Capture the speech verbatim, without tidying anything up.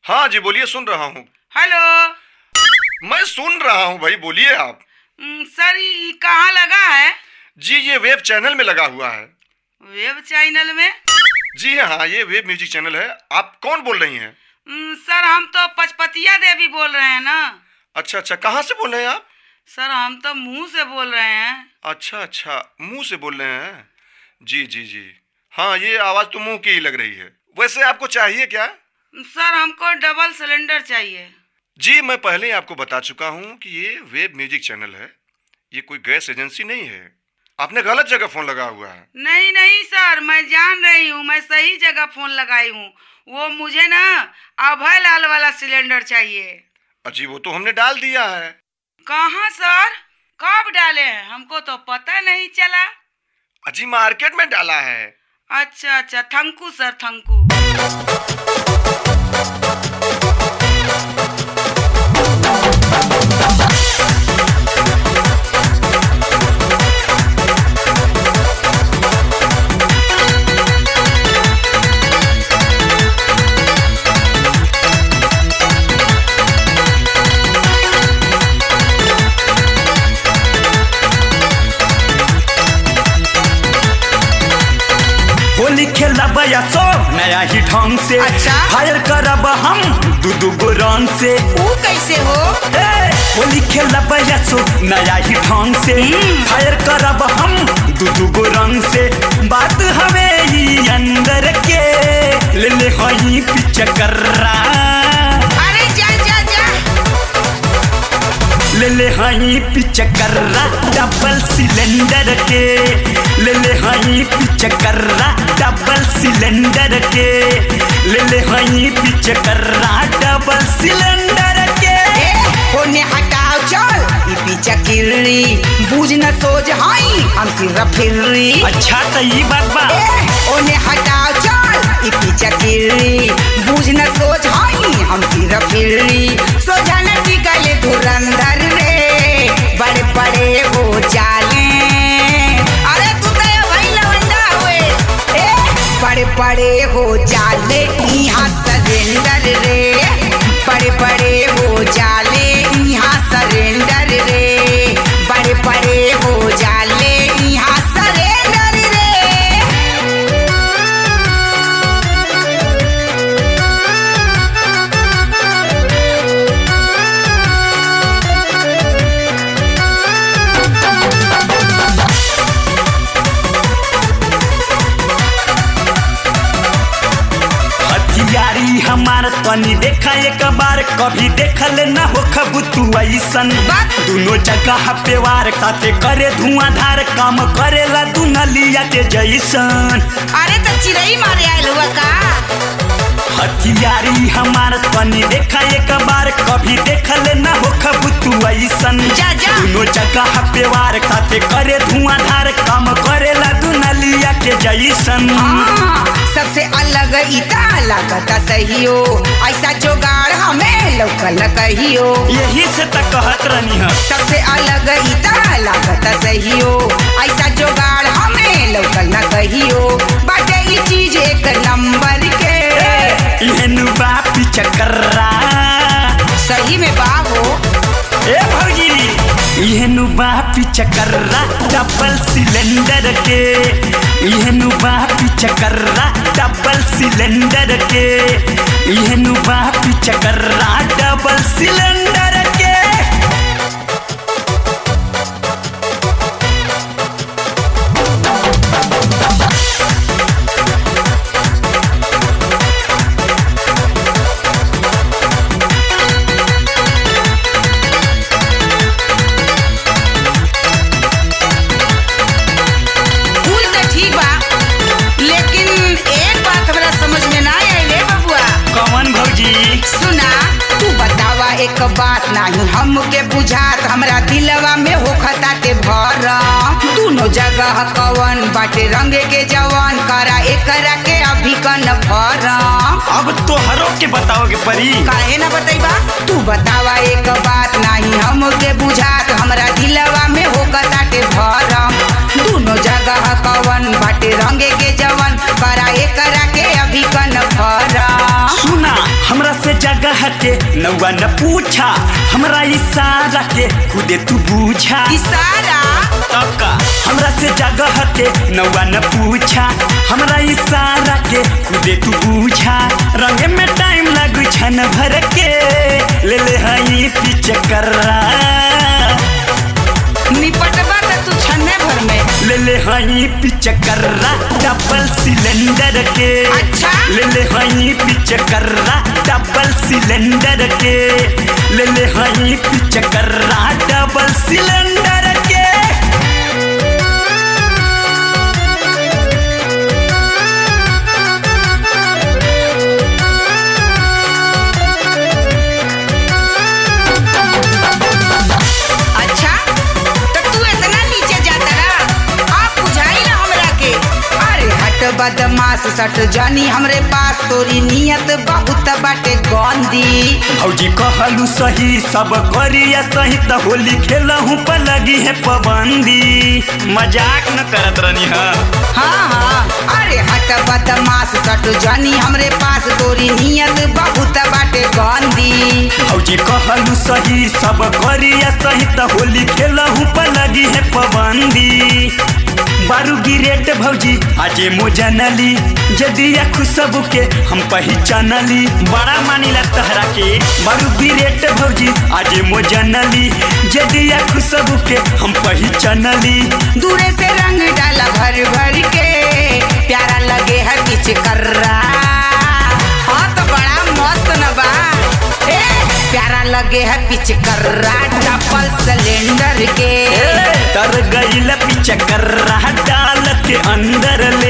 हाँ जी बोलिए, सुन रहा हूँ। हेलो। मैं सुन रहा हूँ भाई, बोलिए आप। सर ये कहाँ लगा है? जी ये वेब चैनल में लगा हुआ है। वेब चैनल में? जी हाँ, ये वेब म्यूजिक चैनल है। आप कौन बोल रही हैं? सर हम तो पचपतिया देवी बोल रहे हैं ना। अच्छा अच्छा, कहाँ से बोल रहे हैं आप? सर हम तो मुंह से बोल रहे हैं। अच्छा अच्छा, मुंह से बोल रहे हैं। जी जी जी हाँ, ये आवाज़ तो मुंह की ही लग रही है। वैसे आपको चाहिए क्या? सर हमको डबल सिलेंडर चाहिए। जी मैं पहले ही आपको बता चुका हूँ कि ये वेब म्यूजिक चैनल है, ये कोई गैस एजेंसी नहीं है। आपने गलत जगह फोन लगा हुआ है। नहीं नहीं सर, मैं जान रही हूँ, मैं सही जगह फोन लगाई हूँ। वो मुझे ना अभय लाल वाला सिलेंडर चाहिए। अजी वो तो हमने डाल दिया है। कहाँ सर? कब डाले हैं? हमको तो पता नहीं चला। अजी मार्केट में डाला है। अच्छा अच्छा, thank you sir, thank you. Holi खेलब या सो नया ही ढंग से। अच्छा? फायर करब हम दू दू गो रंग से। वो कैसे हो? ए, होली खेलब या सो नया ही ढंग से। फायर करब हम दू दू गो रंग से। बात हमें ही अंदर के ले ले हई पिचकर्रा। अरे जा जा जा। ले ले हई पिचकर्रा डबल सिलेंडर के। ले ले हई पिचकर्रा डबल सिलेंडर के। ले ले हई पिचकर्रा डबल सिलेंडर के। होने हटाओ चल, ई पिचकिरी बूझ न सोच हई हम सिर्फ फिरी। अच्छा तो ये बात बा। होने हटाओ चल, ई पिचकिरी बूझ न सोच हई हम सिर्फ फिरी। सोझा न टिकले धुरंधर रे, बड़े बड़े हो जाले। अरे तू तो भाई लवंडा हुए। ए बड़े बड़े हो जाले यहाँ सरेंडर रे। बड़े बड़े हो जाले यहाँ सरेंडर रे। बड़े बड़े हो जाले यहाँ सरेंडर रे। हथियारी हमार तनी देखा एक बार, कभी देखल न हो खबू तू ऐसन। दोनों जगह पे वार साथे करे धुआंधार, काम करेला तू नलिया के जैसन। अरे तो चिड़ई मारे आयल हुआ का? हथियारी हमार तनी देखा एक बार, कभी देखल न हो खबू तू ऐसन। जा जा। दोनों जगह पे वार साथे करे धुआंधार, काम करेला तू नलिया के जैसन। हाँ, सबसे अलग इता लागता सही हो, ऐसा जोगाड़ हमें लौकल कहियो। यही से त कहत रहनी है। सबसे अलग इता लागता सही हो, ऐसा जोगाड़ हमें लौकल न कहियो। बाटे ई चीज एक नंबर के। इहनु बा पिचकर्रा। सही में बाबू। ए भौजी इहनु बा पिचकर्रा डबल सिलेंडर के। इहनु बा पिचकर्रा डबल सिलेंडर के। इहनु बा पिचकर्रा डबल सिलेंडर के। फूल तो ठीक बा, लेकिन एक बात हमरा समझ में ना आइले बबुआ। कौन भौजी? सुना तू बतावा एक बात नहीं हमके बुझात, हमरा दिलवा में होखता के भरम। दोनों जगह कवन बाटे रंगे के जवान, करा एकरा के अभी कन भरम। अब तोहरो के बताओगे परी। काहे ना बतैबा? तू बतावा एक बात नहीं हमके बुझात, हमरा दिलवा में होखता के भरम। दोनों जगह कवन बाटे रंगे के जवान, करा एकरा के अभी कन भरम। सुना हमरा से जग जगह के नौवा न पूछा, हमरा इशारा के खुदे तू बूझा। इशारा तब का हमरा से जगह के नौवा न पूछा, हमरा इशारा के खुदे तू बूझा। रंगे में टाइम लगू छन भर के, ले ले हई पिचकर्रा। निपटबा त तू छन्ने भर में। ले ले हई पिचकर्रा डबल सिलेंडर के। अच्छा ले ले हई पिचकर्रा डबल सिलेंडर के। ले ले हई पिचकर्रा डबल सिलेंडर के। बदमाश सट जानी हमरे पास, तोरी नियत बहुत बाटे गंदी। भौजी कहलू सही सब करिया सही, त होली खेलहूं पर लगी है पाबंदी। मजाक न करत रहनी है। हाँ हाँ अरे हट बदमाश सट जानी हमरे पास, तोरी नियत बहुत बाटे गंदी। भौजी कहलू सही सब करिया सही, त होली खेलहूं पर लगी है पाबंदी। बारू गिरेट भौजी आजे मोजनली, जदिया खुशबू के हम पहचानली। बड़ा मानिला तहरा के बारू गिरेट भौजी आजे मोजनली, जदिया खुशबू के हम पहचानली। दूरे से रंग डाला भर भर के, प्यारा लगे है पिचकर्रा। हाँ तो बड़ा मस्त न बा, ए प्यारा लगे है पिचकर्रा डबल सिलेंडर के। तर गईल पिचकर्रा डाल के अंदर